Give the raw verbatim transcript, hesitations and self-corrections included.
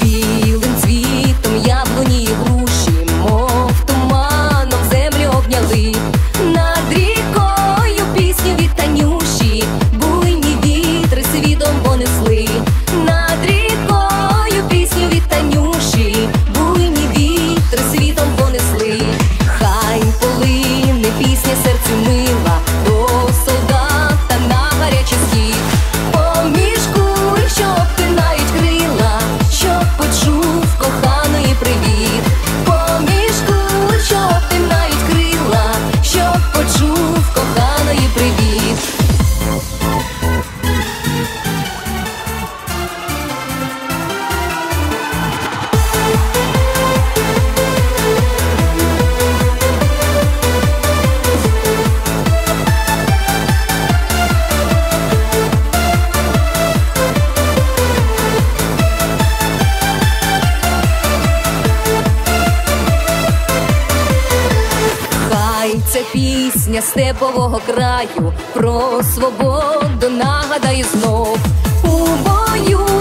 білим цвітом яблуні і груші, мов туманом землю обняли. Над рікою пісню від Танюші буйні вітри світом понесли. Над рікою пісню від Танюші буйні вітри світом понесли. Хай полине пісня серцю мила до солдата на гарячий схід. Поміж куль, що обтинають крила, щоб почув коханої привіт. Поміж куль, що обтинають крила, щоб почув коханої привіт. Хай ця пісня степового краю про свободу нагадає знов. У бою